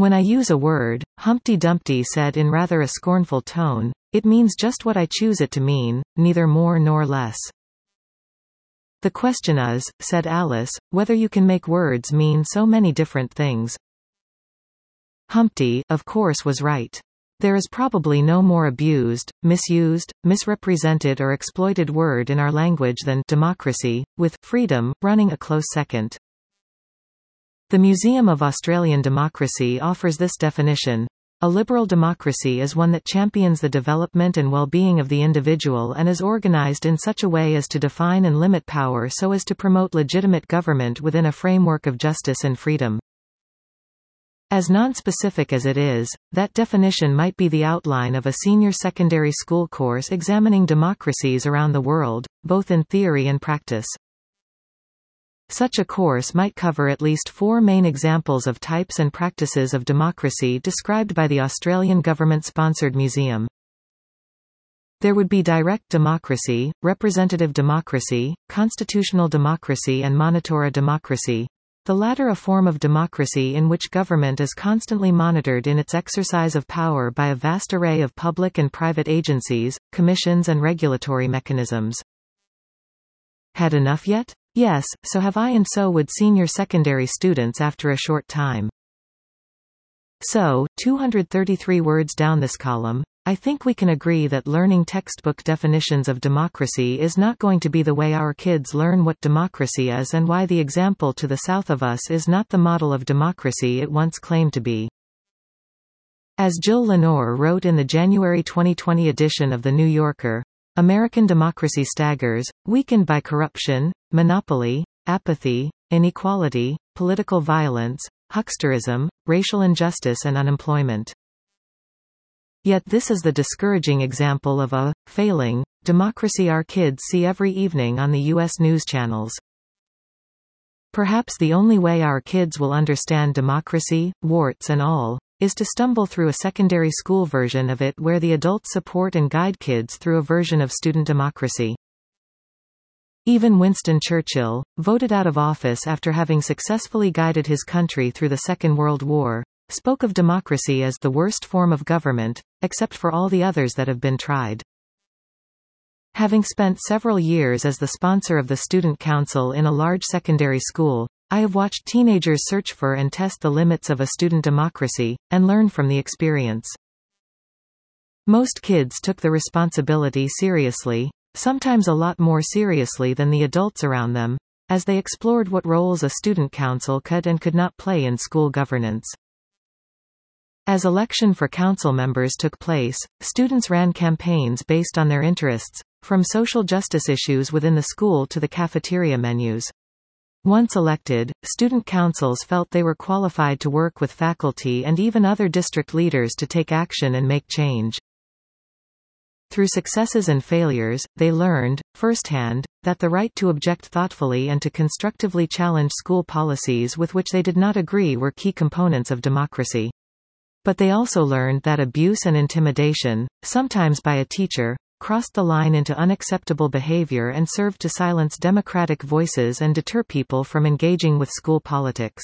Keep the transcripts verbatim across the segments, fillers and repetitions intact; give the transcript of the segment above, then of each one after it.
When I use a word, Humpty Dumpty said in rather a scornful tone, it means just what I choose it to mean, neither more nor less. The question is, said Alice, whether you can make words mean so many different things. Humpty, of course, was right. There is probably no more abused, misused, misrepresented or exploited word in our language than democracy, with freedom running a close second. The Museum of Australian Democracy offers this definition. A liberal democracy is one that champions the development and well-being of the individual and is organized in such a way as to define and limit power so as to promote legitimate government within a framework of justice and freedom. As non-specific as it is, that definition might be the outline of a senior secondary school course examining democracies around the world, both in theory and practice. Such a course might cover at least four main examples of types and practices of democracy described by the Australian government-sponsored museum. There would be direct democracy, representative democracy, constitutional democracy and monitora democracy. The latter a form of democracy in which government is constantly monitored in its exercise of power by a vast array of public and private agencies, commissions and regulatory mechanisms. Had enough yet? Yes, so have I, and so would senior secondary students after a short time. So, two hundred thirty-three words down this column, I think we can agree that learning textbook definitions of democracy is not going to be the way our kids learn what democracy is and why the example to the south of us is not the model of democracy it once claimed to be. As Jill Lenore wrote in the January twenty twenty edition of The New Yorker, American democracy staggers, weakened by corruption, monopoly, apathy, inequality, political violence, hucksterism, racial injustice and unemployment. Yet this is the discouraging example of a failing democracy our kids see every evening on the U S news channels. Perhaps the only way our kids will understand democracy, warts and all, is to stumble through a secondary school version of it where the adults support and guide kids through a version of student democracy. Even Winston Churchill, voted out of office after having successfully guided his country through the Second World War, spoke of democracy as the worst form of government, except for all the others that have been tried. Having spent several years as the sponsor of the Student Council in a large secondary school, I have watched teenagers search for and test the limits of a student democracy, and learn from the experience. Most kids took the responsibility seriously, sometimes a lot more seriously than the adults around them, as they explored what roles a student council could and could not play in school governance. As election for council members took place, students ran campaigns based on their interests, from social justice issues within the school to the cafeteria menus. Once elected, student councils felt they were qualified to work with faculty and even other district leaders to take action and make change. Through successes and failures, they learned, firsthand, that the right to object thoughtfully and to constructively challenge school policies with which they did not agree were key components of democracy. But they also learned that abuse and intimidation, sometimes by a teacher, crossed the line into unacceptable behavior and served to silence democratic voices and deter people from engaging with school politics.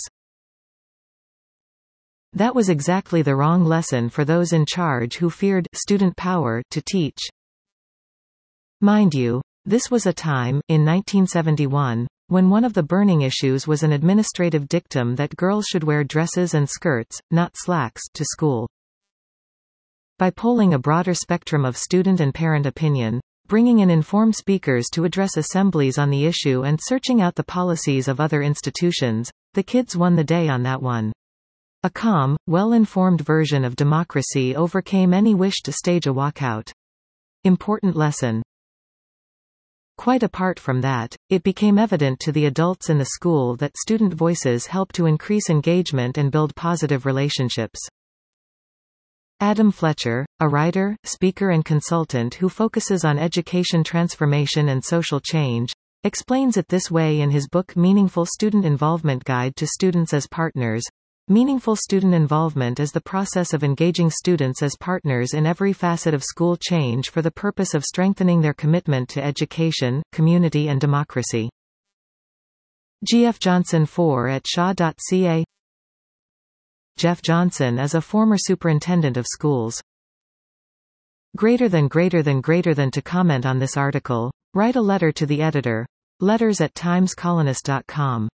That was exactly the wrong lesson for those in charge who feared student power to teach. Mind you, this was a time, in nineteen seventy-one, when one of the burning issues was an administrative dictum that girls should wear dresses and skirts, not slacks, to school. By polling a broader spectrum of student and parent opinion, bringing in informed speakers to address assemblies on the issue and searching out the policies of other institutions, the kids won the day on that one. A calm, well-informed version of democracy overcame any wish to stage a walkout. Important lesson. Quite apart from that, it became evident to the adults in the school that student voices help to increase engagement and build positive relationships. Adam Fletcher, a writer, speaker and consultant who focuses on education transformation and social change, explains it this way in his book Meaningful Student Involvement Guide to Students as Partners. Meaningful student involvement is the process of engaging students as partners in every facet of school change for the purpose of strengthening their commitment to education, community and democracy. G F Johnson four at shaw dot c a Jeff Johnson is a former superintendent of schools. Greater than greater than greater than To comment on this article, write a letter to the editor. Letters at times colonist dot com